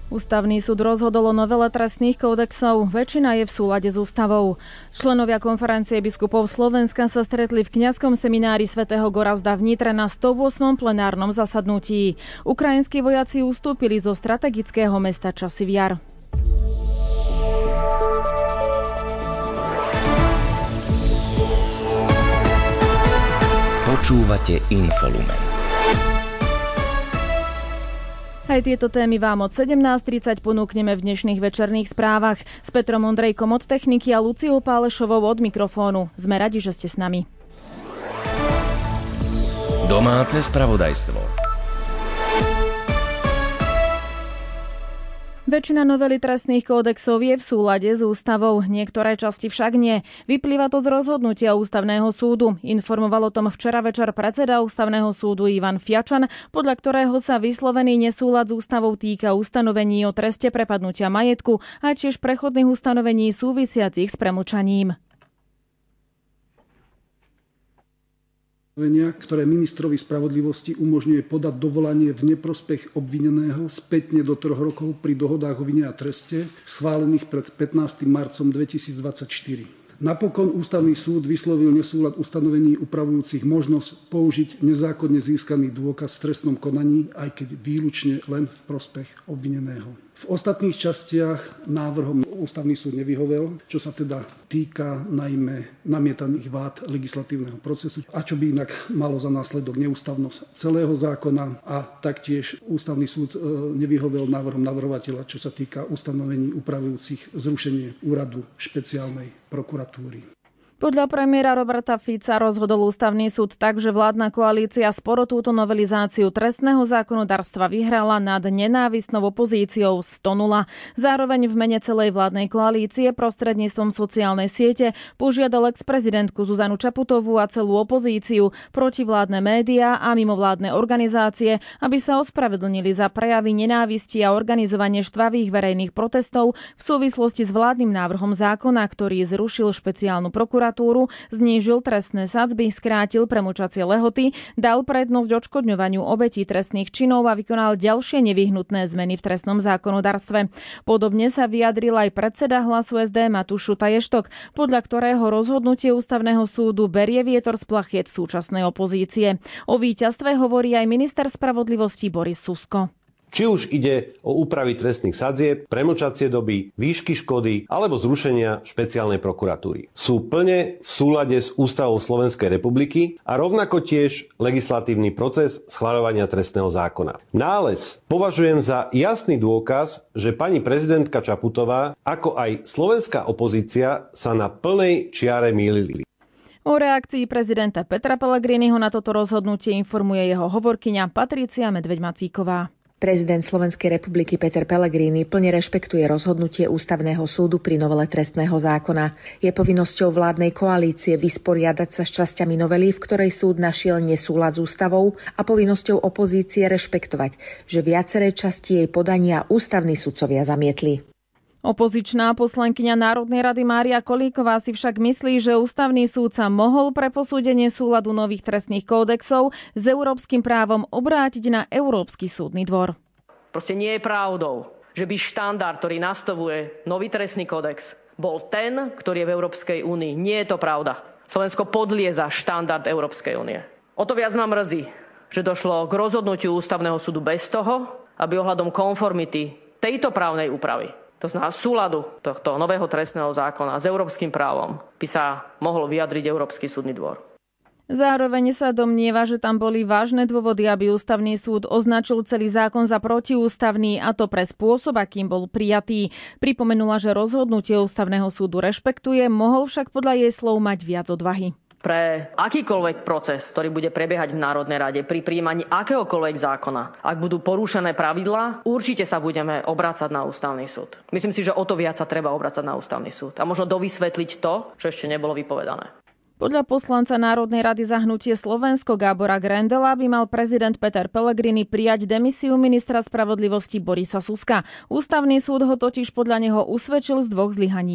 Ústavný súd rozhodol o novele trestných kódexov. Väčšina je v súlade s ústavou. Členovia konferencie biskupov Slovenska sa stretli v kňazskom seminári svätého Gorazda v Nitre na 108. plenárnom zasadnutí. Ukrajinskí vojaci ustúpili zo strategického mesta Časy Jar. Počúvate Infolumen. Aj tieto témy vám od 17:30 ponúkneme v dnešných večerných správach. S Petrom Ondrejkom od techniky a Luciou Pálešovou od mikrofónu. Sme radi, že ste s nami. Domáce spravodajstvo. Väčšina novely trestných kódexov je v súlade s ústavou, niektoré časti však nie. Vyplýva to z rozhodnutia Ústavného súdu. Informoval o tom včera večer predseda Ústavného súdu Ivan Fiačan, podľa ktorého sa vyslovený nesúlad s ústavou týka ustanovení o treste prepadnutia majetku a tiež prechodných ustanovení súvisiacich s premlčaním. Ktoré ministrovi spravodlivosti umožňuje podať dovolanie v neprospech obvineného spätne do 3 rokov pri dohodách o vine a treste schválených pred 15. marcom 2024. Napokon Ústavný súd vyslovil nesúlad ustanovení upravujúcich možnosť použiť nezákonne získaný dôkaz v trestnom konaní, aj keď výlučne len v prospech obvineného. V ostatných častiach návrhom Ústavný súd nevyhovel, čo sa teda týka najmä namietaných vád legislatívneho procesu, a čo by inak malo za následok neústavnosť celého zákona, a taktiež Ústavný súd nevyhovel návrhom navrhovateľa, čo sa týka ustanovení upravujúcich zrušenie úradu špeciálnej prokuratúry. Podľa premiéra Roberta Fica rozhodol Ústavný súd tak, že vládna koalícia sporo túto novelizáciu trestného zákonodárstva vyhrala nad nenávistnou opozíciou 100:0. Zároveň v mene celej vládnej koalície prostredníctvom sociálnej siete požiadal ex-prezidentku Zuzanu Čaputovú a celú opozíciu, protivládne médiá a mimovládne organizácie, aby sa ospravedlnili za prejavy nenávisti a organizovanie štvavých verejných protestov v súvislosti s vládnym návrhom zákona, ktorý zrušil špeciálnu prokuratúru, znížil trestné sadzby, skrátil premlčacie lehoty, dal prednosť odškodňovaniu obetí trestných činov a vykonal ďalšie nevyhnutné zmeny v trestnom zákonodárstve. Podobne sa vyjadril aj predseda Hlasu SD Matúš Šutaj-Eštok, podľa ktorého rozhodnutie Ústavného súdu berie vietor z plachiet súčasnej opozície. O víťazstve hovorí aj minister spravodlivosti Boris Susko. Či už ide o úpravy trestných sadzieb, premlčacie doby, výšky škody alebo zrušenia špeciálnej prokuratúry. Sú plne v súlade s Ústavou Slovenskej republiky a rovnako tiež legislatívny proces schvaľovania trestného zákona. Nález považujem za jasný dôkaz, že pani prezidentka Čaputová, ako aj slovenská opozícia sa na plnej čiare mýlili. O reakcii prezidenta Petra Pellegriniho na toto rozhodnutie informuje jeho hovorkyňa Patrícia Medveď-Macíková. Prezident Slovenskej republiky Peter Pellegrini plne rešpektuje rozhodnutie Ústavného súdu pri novele trestného zákona. Je povinnosťou vládnej koalície vysporiadať sa s časťami novely, v ktorej súd našiel nesúlad s ústavou, a povinnosťou opozície rešpektovať, že viaceré časti jej podania ústavní sudcovia zamietli. Opozičná poslankyňa Národnej rady Mária Kolíková si však myslí, že Ústavný súd sa mohol pre posúdenie súladu nových trestných kódexov s európskym právom obrátiť na Európsky súdny dvor. Proste nie je pravdou, že by štandard, ktorý nastavuje nový trestný kódex, bol ten, ktorý je v Európskej únii. Nie je to pravda. Slovensko podlieza štandard Európskej únie. O to viac ma mrzí, že došlo k rozhodnutiu Ústavného súdu bez toho, aby ohľadom konformity tejto právnej úpravy, to znamená súladu tohto nového trestného zákona s európskym právom, by sa mohol vyjadriť Európsky súdny dvor. Zároveň sa domnieva, že tam boli vážne dôvody, aby Ústavný súd označil celý zákon za protiústavný, a to pre spôsob, akým bol prijatý. Pripomenula, že rozhodnutie Ústavného súdu rešpektuje, mohol však podľa jej slov mať viac odvahy. Pre akýkoľvek proces, ktorý bude prebiehať v Národnej rade pri prijímaní akéhokoľvek zákona, ak budú porušené pravidlá, určite sa budeme obracať na Ústavný súd. Myslím si, že o to viac sa treba obracať na Ústavný súd a možno dovysvetliť to, čo ešte nebolo vypovedané. Podľa poslanca Národnej rady za hnutie Slovensko Gábora Grendela by mal prezident Peter Pellegrini prijať demisiu ministra spravodlivosti Borisa Suska. Ústavný súd ho totiž podľa neho usvedčil z 2 zlyhaní.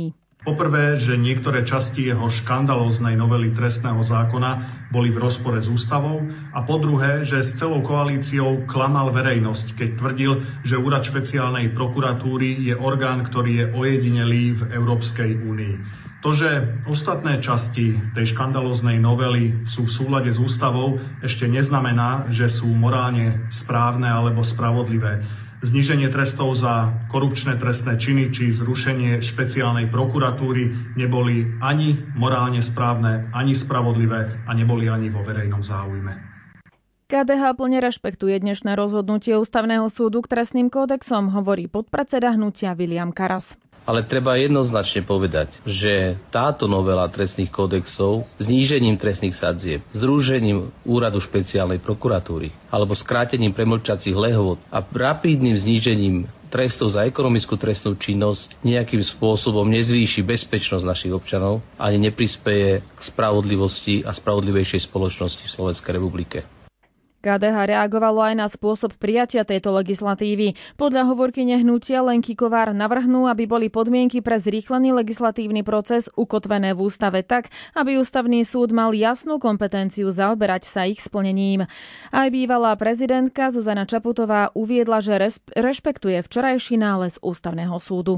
Poprvé, že niektoré časti jeho škandalóznej novely trestného zákona boli v rozpore s ústavou a po druhé, že s celou koalíciou klamal verejnosť, keď tvrdil, že úrad špeciálnej prokuratúry je orgán, ktorý je ojedinelý v Európskej únii. To, že ostatné časti tej škandalóznej novely sú v súlade s ústavou, ešte neznamená, že sú morálne správne alebo spravodlivé. Zníženie trestov za korupčné trestné činy či zrušenie špeciálnej prokuratúry neboli ani morálne správne, ani spravodlivé a neboli ani vo verejnom záujme. KDH plne rešpektuje dnešné rozhodnutie Ústavného súdu k trestným kódexom, hovorí podpredseda hnutia Viliam Karas. Ale treba jednoznačne povedať, že táto novela trestných kódexov znížením trestných sadzieb, zrušením úradu špeciálnej prokuratúry alebo skrátením premlčacích lehôd a rapídnym znížením trestov za ekonomickú trestnú činnosť nejakým spôsobom nezvýši bezpečnosť našich občanov ani neprispeje k spravodlivosti a spravodlivejšej spoločnosti v Slovenskej republike. KDH reagovalo aj na spôsob prijatia tejto legislatívy. Podľa hovorkyne hnutia Lenky Kovár navrhnú, aby boli podmienky pre zrýchlený legislatívny proces ukotvené v ústave tak, aby ústavný súd mal jasnú kompetenciu zaoberať sa ich splnením. Aj bývalá prezidentka Zuzana Čaputová uviedla, že rešpektuje včerajší nález ústavného súdu.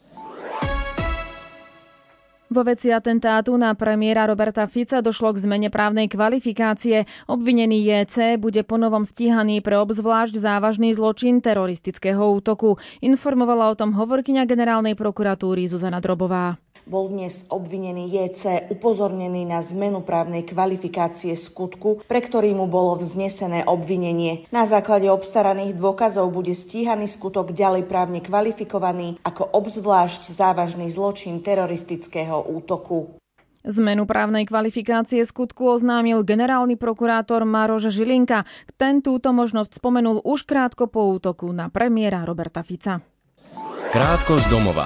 Vo veci atentátu na premiéra Roberta Fica došlo k zmene právnej kvalifikácie. Obvinený JC bude ponovom stíhaný pre obzvlášť závažný zločin teroristického útoku. Informovala o tom hovorkyňa generálnej prokuratúry Zuzana Drobová. Bol dnes obvinený JC upozornený na zmenu právnej kvalifikácie skutku, pre ktorý mu bolo vznesené obvinenie. Na základe obstaraných dôkazov bude stíhaný skutok ďalej právne kvalifikovaný ako obzvlášť závažný zločin teroristického útoku. Zmenu právnej kvalifikácie skutku oznámil generálny prokurátor Maroš Žilinka. Ten túto možnosť spomenul už krátko po útoku na premiéra Roberta Fica. Krátko z domova.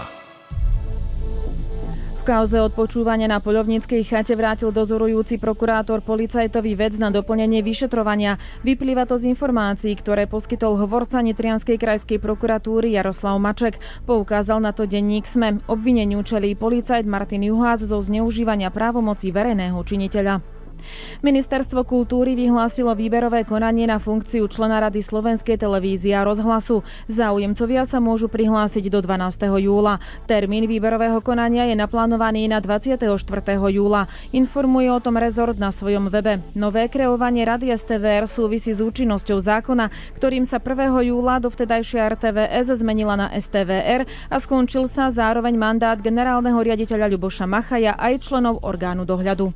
V kauze odpočúvania na poľovníckej chate vrátil dozorujúci prokurátor policajtový vec na doplnenie vyšetrovania. Vyplýva to z informácií, ktoré poskytol hovorca Nitrianskej krajskej prokuratúry Jaroslav Maček. Poukázal na to denník SME. Obvineniu čelí policajt Martin Juhás zo zneužívania právomocí verejného činiteľa. Ministerstvo kultúry vyhlásilo výberové konanie na funkciu člena Rady Slovenskej televízie a rozhlasu. Záujemcovia sa môžu prihlásiť do 12. júla. Termín výberového konania je naplánovaný na 24. júla. Informuje o tom rezort na svojom webe. Nové kreovanie Rady STVR súvisí s účinnosťou zákona, ktorým sa 1. júla dovtedajšia RTVS zmenila na STVR a skončil sa zároveň mandát generálneho riaditeľa Ľuboša Machaja aj členov orgánu dohľadu.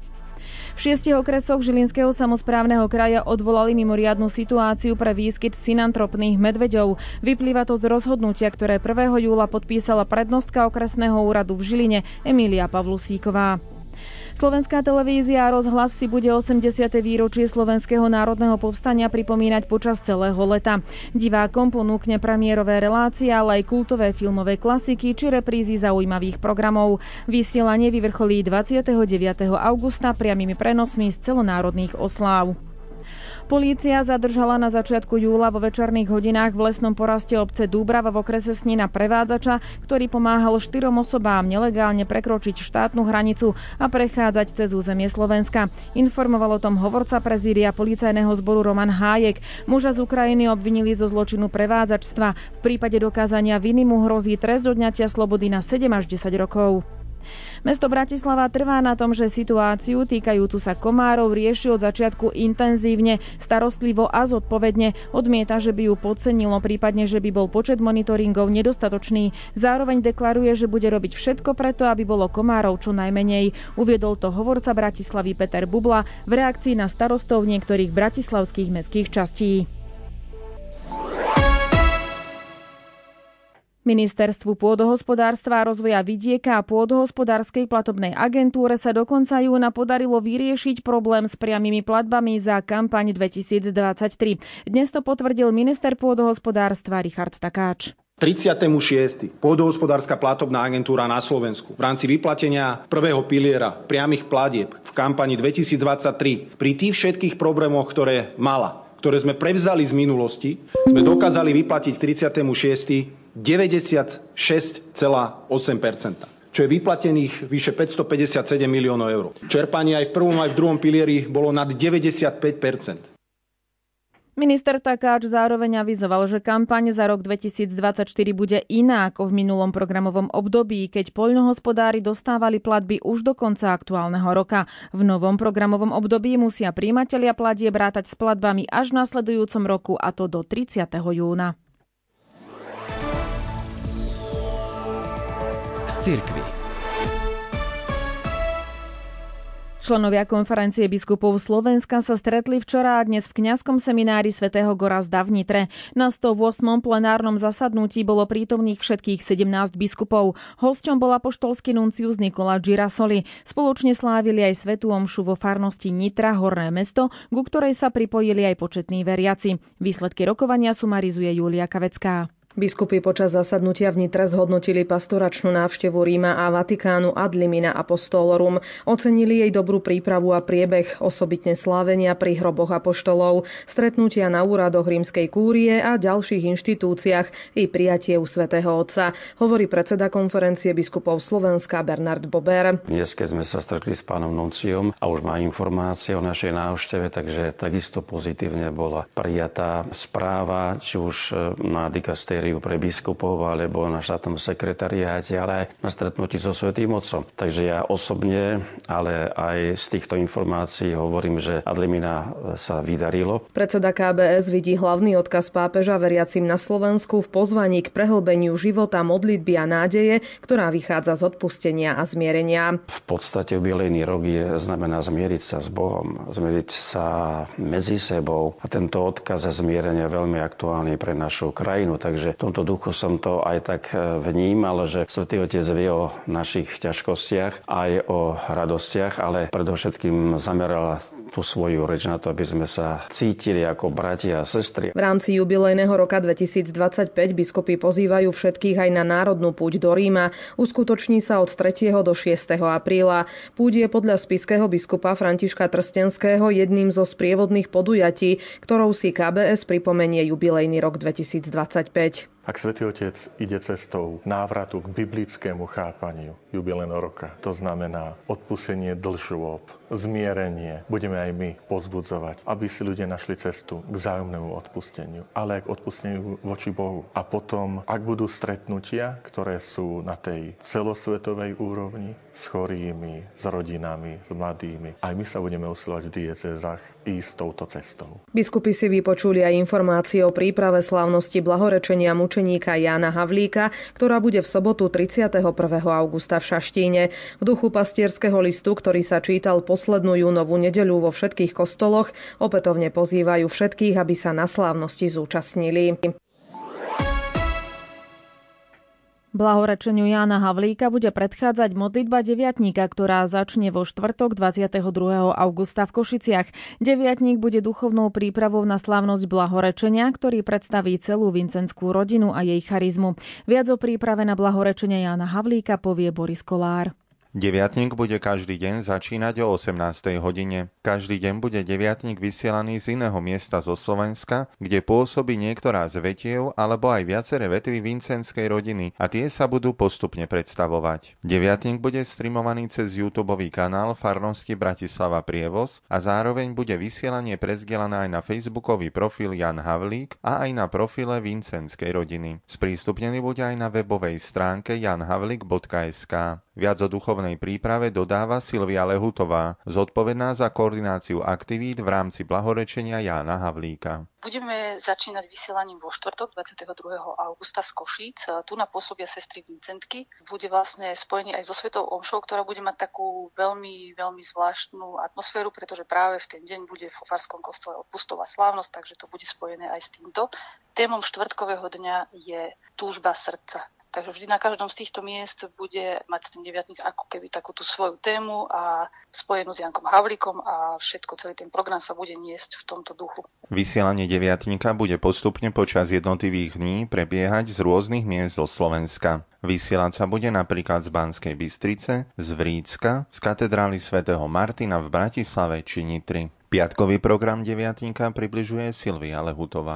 V 6 okresoch Žilinského samosprávneho kraja odvolali mimoriadnu situáciu pre výskyt synantropných medveďov. Vyplýva to z rozhodnutia, ktoré 1. júla podpísala prednostka okresného úradu v Žiline Emília Pavlusíková. Slovenská televízia a rozhlas si bude 80. výročie Slovenského národného povstania pripomínať počas celého leta. Divákom ponúkne premiérové relácie, ale aj kultové filmové klasiky či reprízy zaujímavých programov. Vysielanie vyvrcholí 29. augusta priamymi prenosmi z celonárodných osláv. Polícia zadržala na začiatku júla vo večerných hodinách v lesnom poraste obce Dúbrava v okrese Snina prevádzača, ktorý pomáhal 4 osobám nelegálne prekročiť štátnu hranicu a prechádzať cez územie Slovenska. Informoval o tom hovorca prezídia policajného zboru Roman Hájek. Muža z Ukrajiny obvinili zo zločinu prevádzačstva. V prípade dokázania viny mu hrozí trest odňatia slobody na 7 až 10 rokov. Mesto Bratislava trvá na tom, že situáciu týkajúcu sa komárov rieši od začiatku intenzívne, starostlivo a zodpovedne. Odmieta, že by ju podcenilo, prípadne, že by bol počet monitoringov nedostatočný. Zároveň deklaruje, že bude robiť všetko preto, aby bolo komárov čo najmenej. Uviedol to hovorca Bratislavy Peter Bubla v reakcii na starostov niektorých bratislavských mestských častí. Ministerstvu pôdohospodárstva a rozvoja vidieka a pôdohospodárskej platobnej agentúre sa do konca júna podarilo vyriešiť problém s priamymi platbami za kampaň 2023. Dnes to potvrdil minister pôdohospodárstva Richard Takáč. 36. Pôdohospodárska platobná agentúra na Slovensku v rámci vyplatenia prvého piliera priamych platieb v kampani 2023 pri tých všetkých problémoch, ktoré mala, ktoré sme prevzali z minulosti, sme dokázali vyplatiť 36. 96,8%. čo je vyplatených vyše 557 miliónov eur. Čerpanie aj v prvom, aj v druhom pilieri bolo nad 95%. Minister Takáč zároveň avizoval, že kampaň za rok 2024 bude iná ako v minulom programovom období, keď poľnohospodári dostávali platby už do konca aktuálneho roka. V novom programovom období musia prijímatelia platieb rátať s platbami až v nasledujúcom roku, a to do 30. júna. Z cirkvi. Členovia konferencie biskupov Slovenska sa stretli včera a dnes v kňazskom seminári svätého Gorazda v Nitre. Na 108. plenárnom zasadnutí bolo prítomných všetkých 17 biskupov. Hosťom bol apoštolský nuncius Nikola Girasoli. Spoločne slávili aj svätú omšu vo farnosti Nitra Horné Mesto, ku ktorej sa pripojili aj početní veriaci. Výsledky rokovania sumarizuje Julia Kavecká. Biskupy počas zasadnutia v Nitre zhodnotili pastoračnú návštevu Ríma a Vatikánu Ad limina apostolorum. Ocenili jej dobrú prípravu a priebeh, osobitne slávenia pri hroboch apoštolov, stretnutia na úradoch rímskej kúrie a ďalších inštitúciách i prijatie u svätého Otca, hovorí predseda konferencie biskupov Slovenska Bernard Bober. Dnes, keď sme sa stretli s pánom nunciom a už má informácie o našej návšteve, takže takisto pozitívne bola prijatá správa, či už na dikastériu pre biskupov alebo na štátnom sekretariáte, ale aj na stretnutí so Svätým Otcom. Takže ja osobne, ale aj z týchto informácií hovorím, že Ad limina sa vydarilo. Predseda KBS vidí hlavný odkaz pápeža veriacim na Slovensku v pozvaní k prehlbeniu života, modlitby a nádeje, ktorá vychádza z odpustenia a zmierenia. V podstate jubilejný rok znamená zmieriť sa s Bohom, zmieriť sa medzi sebou. A tento odkaz a zmierenie je veľmi aktuálny pre našu krajinu, takže v tomto duchu som to aj tak vnímal, že Svätý Otec vie o našich ťažkostiach, aj o radostiach, ale predovšetkým zameral tú svoju reč na to, aby sme sa cítili ako bratia a sestry. V rámci jubilejného roka 2025 biskupy pozývajú všetkých aj na národnú púť do Ríma. Uskutoční sa od 3. do 6. apríla. Púť je podľa spišského biskupa Františka Trstenského jedným zo sprievodných podujatí, ktorou si KBS pripomenie jubilejný rok 2025. Ak Svätý Otec ide cestou návratu k biblickému chápaniu jubilejného roka, to znamená odpustenie dlžôb, zmierenie, budeme aj my povzbudzovať, aby si ľudia našli cestu k vzájomnému odpusteniu, ale aj k odpusteniu voči Bohu. A potom, ak budú stretnutia, ktoré sú na tej celosvetovej úrovni, s chorými, s rodinami, s mladými, aj my sa budeme usilovať v diecézach ísť touto cestou. Biskupy si vypočuli aj informácie o príprave slávnosti blahorečenia mučeníka Jána Havlíka, ktorá bude v sobotu 31. augusta v Šaštíne. V duchu pastierského listu, ktorý sa čítal poslednú júnovú nedeľu vo všetkých kostoloch, opätovne pozývajú všetkých, aby sa na slávnosti zúčastnili. Blahorečeniu Jána Havlíka bude predchádzať modlitba deviatníka, ktorá začne vo štvrtok 22. augusta v Košiciach. Deviatník bude duchovnou prípravou na slávnosť blahorečenia, ktorý predstaví celú vincentskú rodinu a jej charizmu. Viac o príprave na blahorečenie Jána Havlíka povie Boris Kolár. Deviatník bude každý deň začínať o 18. hodine. Každý deň bude deviatník vysielaný z iného miesta zo Slovenska, kde pôsobí niektorá z vetiev alebo aj viaceré vetvy vincentskej rodiny a tie sa budú postupne predstavovať. Deviatník bude streamovaný cez YouTubeový kanál farnosti Bratislava Prievoz a zároveň bude vysielanie prezdielané aj na facebookový profil Jan Havlík a aj na profile vincentskej rodiny. Sprístupnený bude aj na webovej stránke janhavlik.sk. Viac o duchovnej príprave dodáva Silvia Lehutová, zodpovedná za koordináciu aktivít v rámci blahorečenia Jána Havlíka. Budeme začínať vysielaním vo štvrtok 22. augusta z Košíc. Tu na pôsobia sestry Vincentky. Bude vlastne spojený aj so Svetou omšou, ktorá bude mať takú veľmi, veľmi zvláštnu atmosféru, pretože práve v ten deň bude v farskom kostole odpustová slávnosť, takže to bude spojené aj s týmto. Témom štvrtkového dňa je túžba srdca. Takže vždy na každom z týchto miest bude mať ten deviatník ako keby takúto svoju tému a spojenú s Jankom Havlíkom a všetko, celý ten program sa bude niesť v tomto duchu. Vysielanie deviatníka bude postupne počas jednotlivých dní prebiehať z rôznych miest zo Slovenska. Vysielať sa bude napríklad z Banskej Bystrice, z Vrícka, z katedrály svätého Martina v Bratislave či Nitry. Piatkový program deviatníka približuje Silvia Lehutová.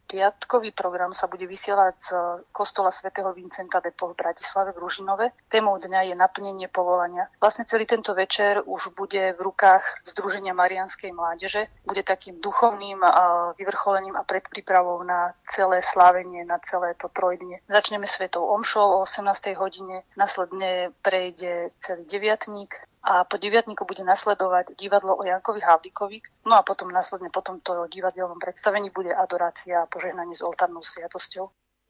piatkový program sa bude vysielať z kostola svätého Vincenta de Paul v Bratislave v Ružinove. Témou dňa je naplnenie povolania. Vlastne celý tento večer už bude v rukách Združenia Mariánskej mládeže. Bude takým duchovným vyvrcholením a predprípravou na celé slávenie, na celé to trojdnie. Začneme svetou omšou o 18. hodine, následne prejde celý deviatník a po deviatníku bude nasledovať divadlo o Jankovi Havlíkovi. No a potom následne po tomto divadelnom predstavení bude adorácia a požehnanie s oltárnou sviatosťou.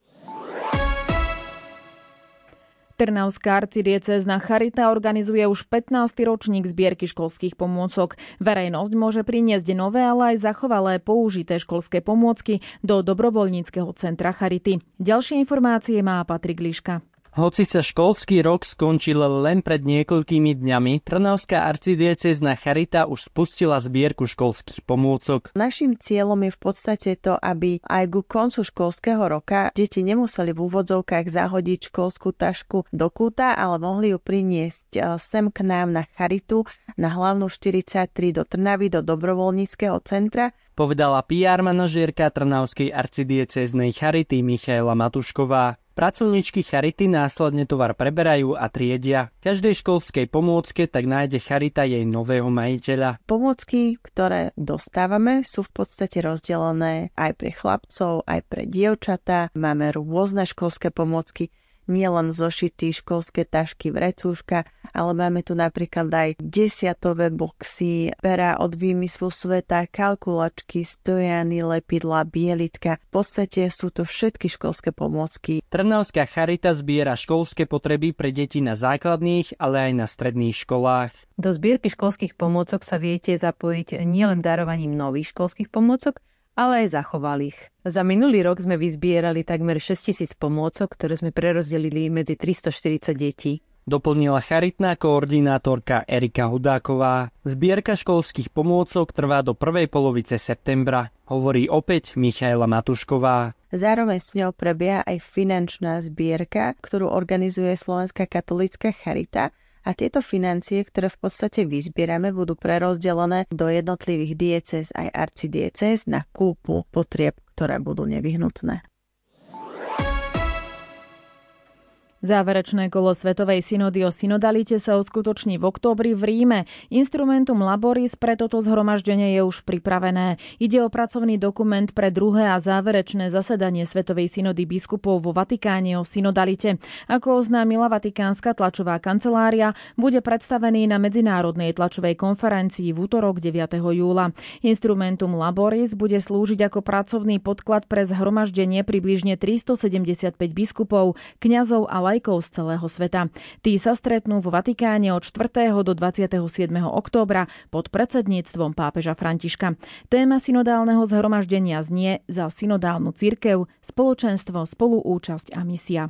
Trnavská arcidiecézna Charita organizuje už 15. ročník zbierky školských pomôcok. Verejnosť môže priniesť nové, ale aj zachovalé použité školské pomôcky do dobrovoľníckeho centra Charity. Ďalšie informácie má Patrik Liška. Hoci sa školský rok skončil len pred niekoľkými dňami, Trnavská arcidiecézna Charita už spustila zbierku školských pomôcok. Naším cieľom je v podstate to, aby aj ku koncu školského roka deti nemuseli v úvodzovkách zahodiť školskú tašku do kúta, ale mohli ju priniesť sem k nám na Charitu, na hlavnú 43 do Trnavy, do dobrovoľníckeho centra, povedala PR manažérka Trnavskej arcidiecéznej Charity Michaela Matušková. Pracovníčky Charity následne tovar preberajú a triedia. Každej školskej pomôcke tak nájde Charita jej nového majiteľa. Pomôcky, ktoré dostávame, sú v podstate rozdelené aj pre chlapcov, aj pre dievčatá. Máme rôzne školské pomôcky, nielen zošity, školské tašky, vrecúška, ale máme tu napríklad aj desiatové boxy, pera od výmyslu sveta, kalkulačky, stojany, lepidla, bielitka. V podstate sú to všetky školské pomôcky. Trnavská Charita zbiera školské potreby pre deti na základných, ale aj na stredných školách. Do zbierky školských pomôcok sa viete zapojiť nielen darovaním nových školských pomôcok, ale aj zachovalých. Za minulý rok sme vyzbierali takmer 6 000 pomôcok, ktoré sme prerozdelili medzi 340 detí. Doplnila charitná koordinátorka Erika Hudáková. Zbierka školských pomôcok trvá do prvej polovice septembra, hovorí opäť Michaela Matušková. Zároveň s ňou prebieha aj finančná zbierka, ktorú organizuje Slovenská katolícka charita. A tieto financie, ktoré v podstate vyzbierame, budú prerozdelené do jednotlivých diecéz aj arcidiecéz na kúpu potrieb, ktoré budú nevyhnutné. Záverečné kolo Svetovej synody o synodalite sa uskutoční v októbri v Ríme. Instrumentum Laboris pre toto zhromaždenie je už pripravené. Ide o pracovný dokument pre druhé a záverečné zasedanie Svetovej synody biskupov vo Vatikáne o synodalite. Ako oznámila vatikánska tlačová kancelária, bude predstavený na medzinárodnej tlačovej konferencii v utorok 9. júla. Instrumentum Laboris bude slúžiť ako pracovný podklad pre zhromaždenie približne 375 biskupov, kňazov a laikov z celého sveta. Tí sa stretnú vo Vatikáne od 4. do 27. októbra pod predsedníctvom pápeža Františka. Téma synodálneho zhromaždenia znie Za synodálnu cirkev, spoločenstvo, spoluúčasť a misia.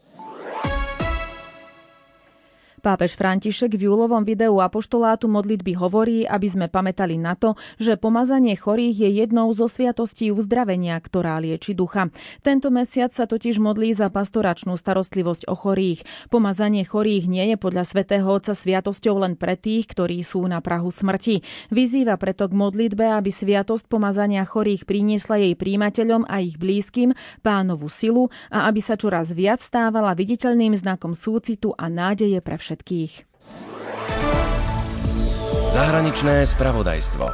Pápež František v júlovom videu apoštolátu modlitby hovorí, aby sme pamätali na to, že pomazanie chorých je jednou zo sviatostí uzdravenia, ktorá lieči ducha. Tento mesiac sa totiž modlí za pastoračnú starostlivosť o chorých. Pomazanie chorých nie je podľa svätého Otca sviatosťou len pre tých, ktorí sú na prahu smrti. Vyzýva preto k modlitbe, aby sviatosť pomazania chorých priniesla jej prijímateľom a ich blízkym Pánovu silu a aby sa čoraz viac stávala viditeľným znakom súcitu a nádeje pre všetkých. Zahraničné spravodajstvo.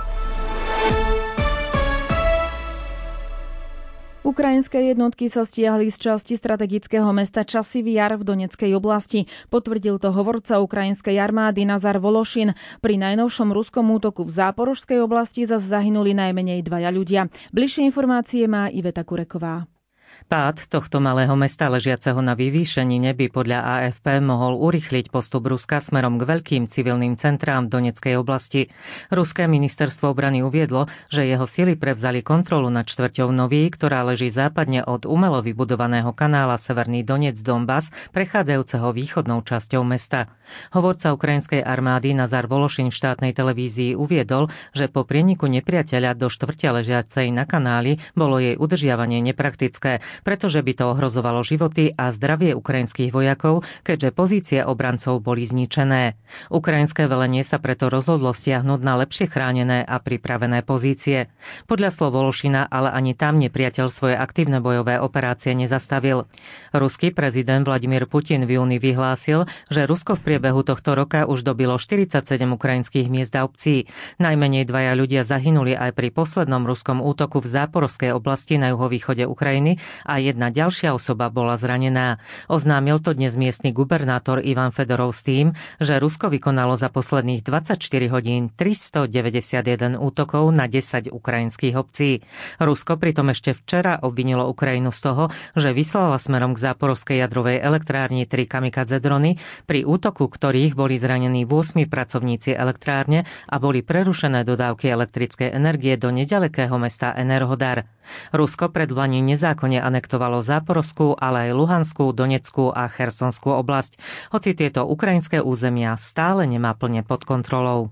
Ukrajinské jednotky sa stiahli z časti strategického mesta Časivý Jar v Donetskej oblasti. Potvrdil to hovorca ukrajinskej armády Nazar Vološin. Pri najnovšom ruskom útoku v Záporožskej oblasti zase zahynuli najmenej 2 ľudia. Bližšie informácie má Iveta Kureková. Pád tohto malého mesta ležiaceho na vyvýšenine by podľa AFP mohol urýchliť postup Ruska smerom k veľkým civilným centrám v Donetskej oblasti. Ruské ministerstvo obrany uviedlo, že jeho sily prevzali kontrolu nad štvrťou Nový, ktorá leží západne od umelo vybudovaného kanála Severný Donec-Donbas, prechádzajúceho východnou časťou mesta. Hovorca ukrajinskej armády Nazar Vološin v štátnej televízii uviedol, že po prieniku nepriateľa do štvrte ležiacej na kanáli bolo jej udržiavanie nepraktické. dôležité, pretože by to ohrozovalo životy a zdravie ukrajinských vojakov, keďže pozície obrancov boli zničené. Ukrajinské velenie sa preto rozhodlo stiahnuť na lepšie chránené a pripravené pozície. Podľa slov Vološina ale ani tam nepriateľ svoje aktívne bojové operácie nezastavil. Ruský prezident Vladimír Putin v júni vyhlásil, že Rusko v priebehu tohto roka už dobilo 47 ukrajinských miest a obcí. Najmenej 2 ľudia zahynuli aj pri poslednom ruskom útoku v Záporovskej oblasti na juhovýchode Ukrajiny a 1 ďalšia osoba bola zranená. Oznámil to dnes miestny gubernátor Ivan Fedorov s tým, že Rusko vykonalo za posledných 24 hodín 391 útokov na 10 ukrajinských obcí. Rusko pritom ešte včera obvinilo Ukrajinu z toho, že vyslala smerom k Záporovskej jadrovej elektrárni 3 kamikadze drony, pri útoku ktorých boli zranení 8 pracovníci elektrárne a boli prerušené dodávky elektrickej energie do nedalekého mesta Enerhodar. Rusko predvlani nezákonne anektovalo Záporovskú, ale aj Luhanskú, Donetskú a Chersonskú oblasť, hoci tieto ukrajinské územia stále nemá plne pod kontrolou.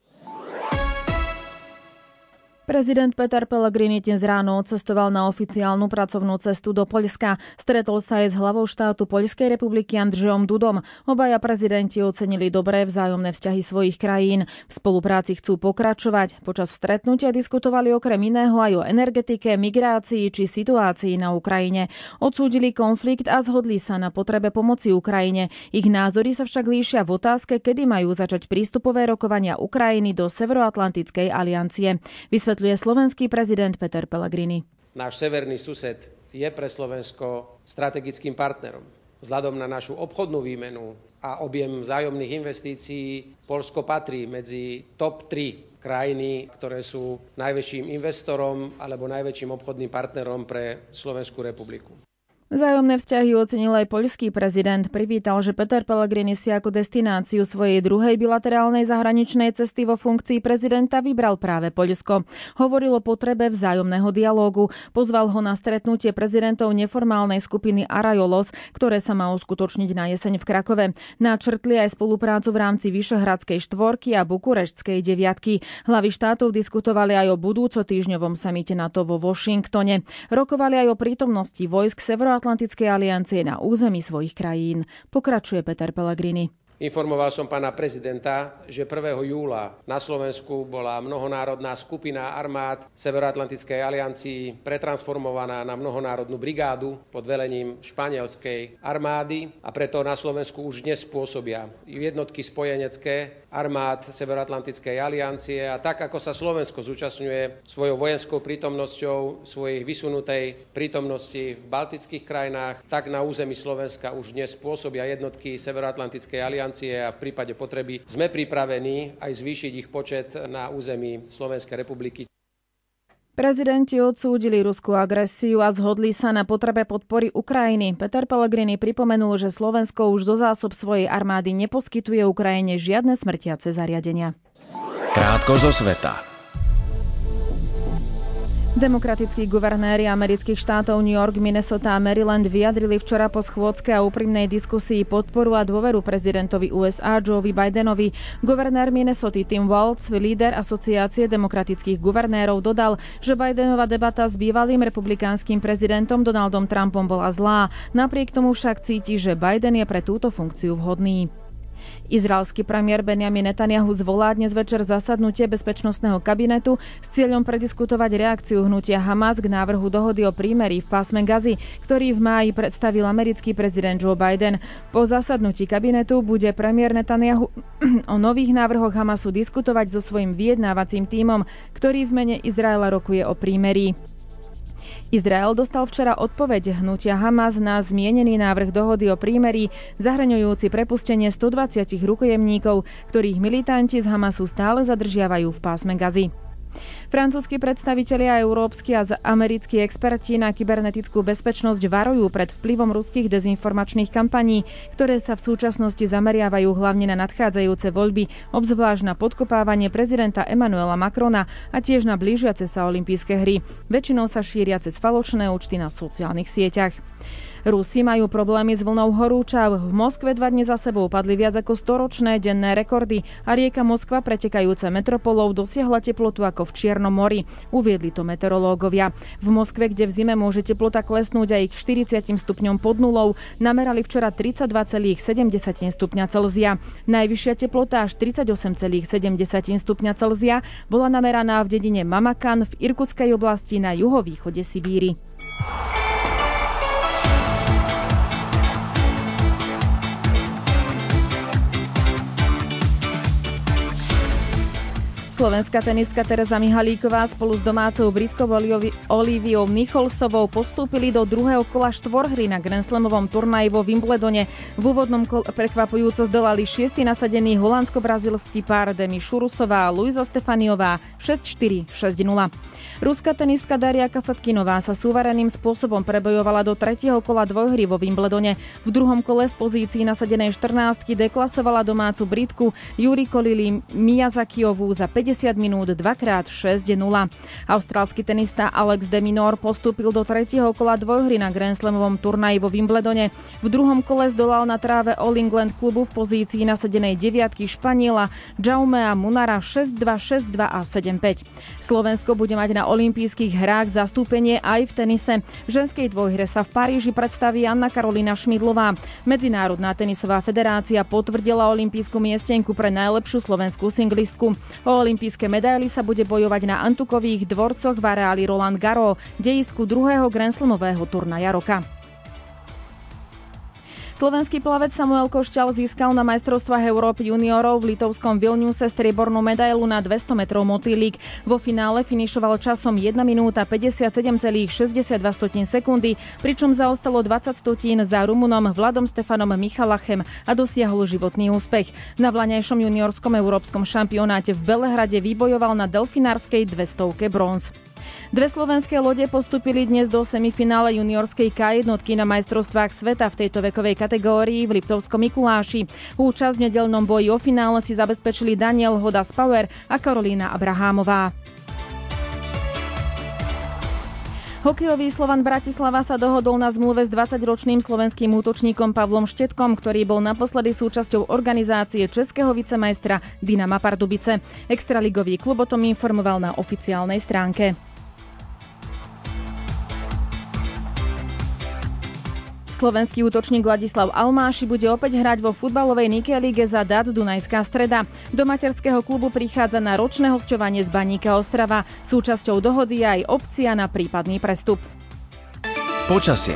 Prezident Peter Pellegrini dnes ráno odcestoval na oficiálnu pracovnú cestu do Poľska. Stretol sa aj s hlavou štátu Poľskej republiky Andrzejom Dudom. Obaja prezidenti ocenili dobré vzájomné vzťahy svojich krajín. V spolupráci chcú pokračovať. Počas stretnutia diskutovali okrem iného aj o energetike, migrácii či situácii na Ukrajine. Odsúdili konflikt a zhodli sa na potrebe pomoci Ukrajine. Ich názory sa však líšia v otázke, kedy majú začať prístupové rokovania Ukrajiny do Severoatlantickej aliancie. Vysvetľuje slovenský prezident Peter Pellegrini. Náš severný sused je pre Slovensko strategickým partnerom. Vzhľadom na našu obchodnú výmenu a objem vzájomných investícií Poľsko patrí medzi top 3 krajiny, ktoré sú najväčším investorom alebo najväčším obchodným partnerom pre Slovenskú republiku. Vzájomné vzťahy ocenil aj poľský prezident. Privítal, že Peter Pellegrini si ako destináciu svojej druhej bilaterálnej zahraničnej cesty vo funkcii prezidenta vybral práve Poľsko. Hovoril o potrebe vzájomného dialógu. Pozval ho na stretnutie prezidentov neformálnej skupiny Arajolos, ktoré sa má uskutočniť na jeseň v Krakove. Načrtli aj spoluprácu v rámci Vyšehradskej štvorky a Bukureštskej deviatky. Hlavy štátov diskutovali aj o budúco týždňovom samite NATO vo Washingtone. Rokovali aj o prítomnosti vojsk Severoatlantickej aliancie na území svojich krajín. Pokračuje Peter Pellegrini. Informoval som pána prezidenta, že 1. júla na Slovensku bola mnohonárodná skupina armád Severoatlantickej aliancii pretransformovaná na mnohonárodnú brigádu pod velením španielskej armády a preto na Slovensku už dnes pôsobia jednotky spojenecké armád Severoatlantickej aliancie a tak, ako sa Slovensko zúčastňuje svojou vojenskou prítomnosťou svojej vysunutej prítomnosti v baltických krajinách, tak na území Slovenska už dnes pôsobia jednotky Severoatlantickej aliancie a v prípade potreby sme pripravení aj zvýšiť ich počet na území Slovenskej republiky. Prezidenti odsúdili ruskú agresiu a zhodli sa na potrebe podpory Ukrajiny. Peter Pellegrini pripomenul, že Slovensko už zo zásob svojej armády neposkytuje Ukrajine žiadne smrtiace zariadenia. Krátko zo sveta. Demokratickí guvernéri amerických štátov New York, Minnesota a Maryland vyjadrili včera po schôdzke a úprimnej diskusii podporu a dôveru prezidentovi USA Joeovi Bidenovi. Guvernér Minnesoty Tim Walz, líder Asociácie demokratických guvernérov, dodal, že Bidenova debata s bývalým republikánskym prezidentom Donaldom Trumpom bola zlá. Napriek tomu však cíti, že Biden je pre túto funkciu vhodný. Izraelský premiér Benjamin Netanyahu zvolá dnes večer zasadnutie bezpečnostného kabinetu s cieľom prediskutovať reakciu hnutia Hamas k návrhu dohody o prímerí v pásme Gazy, ktorý v máji predstavil americký prezident Joe Biden. Po zasadnutí kabinetu bude premiér Netanyahu o nových návrhoch Hamasu diskutovať so svojím vyjednávacím tímom, ktorý v mene Izraela rokuje o prímerí. Izrael dostal včera odpoveď hnutia Hamas na zmienený návrh dohody o prímerí, zahŕňujúci prepustenie 120 rukojemníkov, ktorých militanti z Hamasu stále zadržiavajú v pásme Gazy. Francúzski predstavitelia a európski a americkí experti na kybernetickú bezpečnosť varujú pred vplyvom ruských dezinformačných kampaní, ktoré sa v súčasnosti zameriavajú hlavne na nadchádzajúce voľby, obzvlášť na podkopávanie prezidenta Emmanuela Macrona a tiež na blížiace sa olympijské hry. Väčšinou sa šíria cez falošné účty na sociálnych sieťach. Rusi majú problémy s vlnou horúčav. V Moskve 2 dni za sebou padli viac ako 100-ročné denné rekordy a rieka Moskva, pretekajúca metropolou, dosiahla teplotu ako ako v Čiernom mori. Uviedli to meteorológovia. V Moskve, kde v zime môže teplota klesnúť aj k 40 stupňom pod nulou, namerali včera 32,7 stupňa Celzia. Najvyššia teplota až 38,7 stupňa Celzia bola nameraná v dedine Mamakan v Irkutskej oblasti na juhovýchode Sibíri. Slovenská tenistka Tereza Mihalíková spolu s domácou Britkou Olíviou Nicholsovou postúpili do druhého kola štvorhry na Grand Slamovom turnaji vo Wimbledone. V úvodnom kole prekvapujúco zdolali 6. nasadený holandsko-brazilský pár Demi Šurusová a Luisa Stefaniová 6-4, 6-0. Ruská tenistka Daria Kasatkinová sa súvereným spôsobom prebojovala do tretieho kola dvojhry vo Wimbledone. V druhom kole v pozícii nasadenej 14-ky deklasovala domácu Britku Yuriko Lili Miyazakiovú za 50 minút 2x6-0. Austrálsky tenista Alex de Minaur postúpil do tretieho kola dvojhry na Grand Slamovom turnaji vo Wimbledone. V druhom kole zdolal na tráve All England klubu v pozícii nasadenej 9-ky Španiela Jaumea Munara 6-2, 6-2 a 7-5. Slovensko bude mať na olympijských hrách zastúpenie aj v tenise. V ženskej dvojhre sa v Paríži predstaví Anna Karolína Šmidlová. Medzinárodná tenisová federácia potvrdila olympijskú miestenku pre najlepšiu slovenskú singlistku. O olympijské medaily sa bude bojovať na Antukových dvorcoch v areáli Roland Garros, dejisku druhého Grand Slamového turnaja roka. Slovenský plavec Samuel Košťal získal na majstrovstvách Európy juniorov v litovskom Vilniuse striebornú medailu na 200 metrov motýlik. Vo finále finišoval časom 1 minúta 57,62 sekundy, pričom zaostalo 20 stotín za Rumunom Vladom Stefanom Michalachem a dosiahol životný úspech. Na vlaňajšom juniorskom európskom šampionáte v Belehrade vybojoval na delfinárskej 200-ke bronz. Dve slovenské lode postúpili dnes do semifinále juniorskej K1 na majstrovstvách sveta v tejto vekovej kategórii v Liptovskom Mikuláši. Účasť v nedeľnom boji o finále si zabezpečili Daniel Hodas Power a Karolína Abrahámová. Hokejový Slovan Bratislava sa dohodol na zmluve s 20-ročným slovenským útočníkom Pavlom Štetkom, ktorý bol naposledy súčasťou organizácie českého vicemajstra Dynama Pardubice. Extraligový klub o tom informoval na oficiálnej stránke. Slovenský útočník Ladislav Almáši bude opäť hrať vo futbalovej Nike lige za DAC Dunajská Streda. Do materského klubu prichádza na ročné hosťovanie z Baníka Ostrava. Súčasťou dohody je aj opcia na prípadný prestup. Počasie.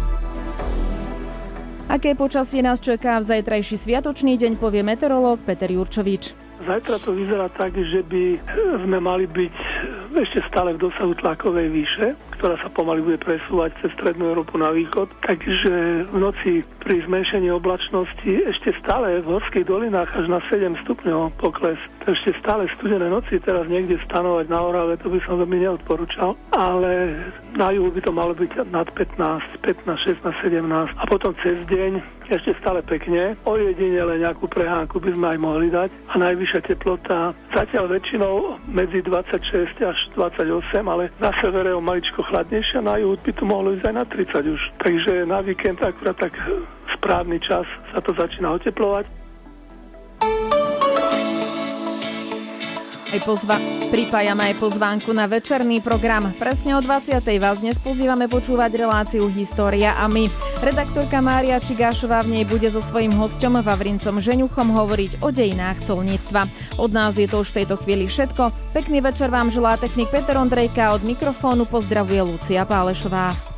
Aké počasie nás čaká v zajtrajší sviatočný deň, povie meteorológ Peter Jurčovič. Zajtra to vyzerá tak, že by sme mali byť ešte stále v dosahu tlakovej výše, ktorá sa pomaly bude presúvať cez strednú Európu na východ. Takže v noci pri zmenšení oblačnosti ešte stále v horských dolinách až na 7 stupňov pokles. To ešte stále studené noci, teraz niekde stanovať na Orave, to by som veľmi neodporúčal. Ale na juhu by to malo byť nad 15, 16, 17 a potom cez deň ešte stále pekne. Ojedinele nejakú prehánku by sme aj mohli dať. A najvyššia teplota zatiaľ väčšinou medzi 26 až 28, ale na severe o maličko chladnejšia, na juhu by to mohlo ísť aj na 30 už. Takže na víkend akurát tak správny čas sa to začína oteplovať. Pripájame aj pozvánku na večerný program. Presne o 20:00 vás dnes pozývame počúvať reláciu História a my. Redaktorka Mária Čigášová v nej bude so svojím hosťom Vavrincom Žeňuchom hovoriť o dejinách colníctva. Od nás je to už v tejto chvíli všetko. Pekný večer vám želá technik Peter Ondrejka, od mikrofónu pozdravuje Lucia Pálešová.